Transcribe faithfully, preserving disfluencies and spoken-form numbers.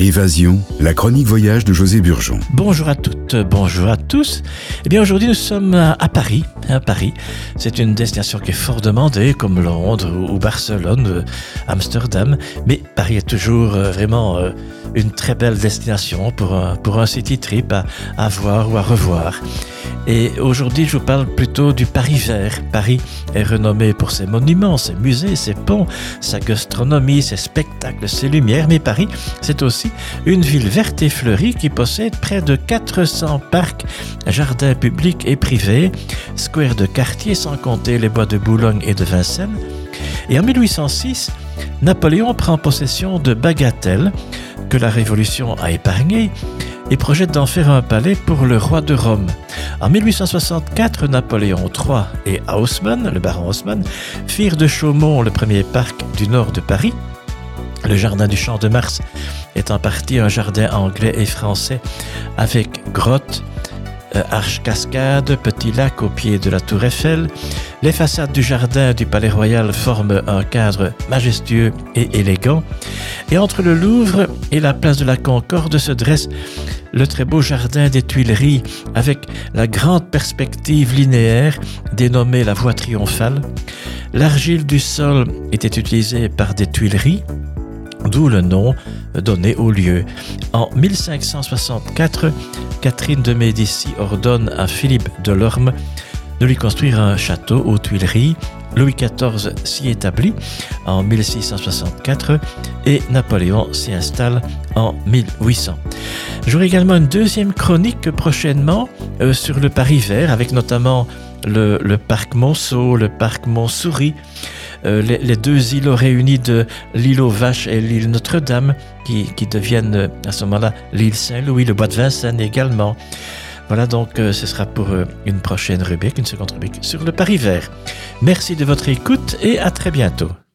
Évasion, la chronique voyage de José Burgeon. Bonjour à toutes, bonjour à tous. Eh bien aujourd'hui nous sommes à Paris. À Paris, c'est une destination qui est fort demandée, comme Londres ou Barcelone, Amsterdam. Mais Paris est toujours vraiment une très belle destination pour un, pour un city trip à, à voir ou à revoir. Et aujourd'hui, je vous parle plutôt du Paris vert. Paris est renommé pour ses monuments, ses musées, ses ponts, sa gastronomie, ses spectacles, ses lumières. Mais Paris, c'est aussi une ville verte et fleurie qui possède près de quatre cents parcs, jardins publics et privés, squares de quartier, sans compter les bois de Boulogne et de Vincennes. Et en mille huit cent six, Napoléon prend possession de Bagatelle, que la Révolution a épargné, et projette d'en faire un palais pour le roi de Rome. En mille huit cent soixante-quatre, Napoléon trois et Haussmann, le baron Haussmann, firent de Chaumont le premier parc du nord de Paris. Le jardin du Champ de Mars est en partie un jardin anglais et français avec grottes, euh, arches cascades, petits lacs au pied de la tour Eiffel. Les façades du jardin du Palais Royal forment un cadre majestueux et élégant. Et entre le Louvre et la place de la Concorde se dresse le très beau jardin des Tuileries avec la grande perspective linéaire dénommée la voie triomphale. L'argile du sol était utilisée par des tuileries, d'où le nom donné au lieu. En mille cinq cent soixante-quatre, Catherine de Médicis ordonne à Philippe de Lorme de lui construire un château aux Tuileries. Louis quatorze s'y établit en mille six cent soixante-quatre et Napoléon s'y installe en mille huit cents. J'aurai également une deuxième chronique prochainement euh, sur le Paris vert, avec notamment le, le parc Monceau, le parc Montsouris, euh, les, les deux îlots réunis de l'île aux Vaches et l'île Notre-Dame qui, qui deviennent euh, à ce moment-là l'île Saint-Louis, le bois de Vincennes également. Voilà, donc euh, ce sera pour euh, une prochaine rubrique, une seconde rubrique sur le Paris vert. Merci de votre écoute et à très bientôt.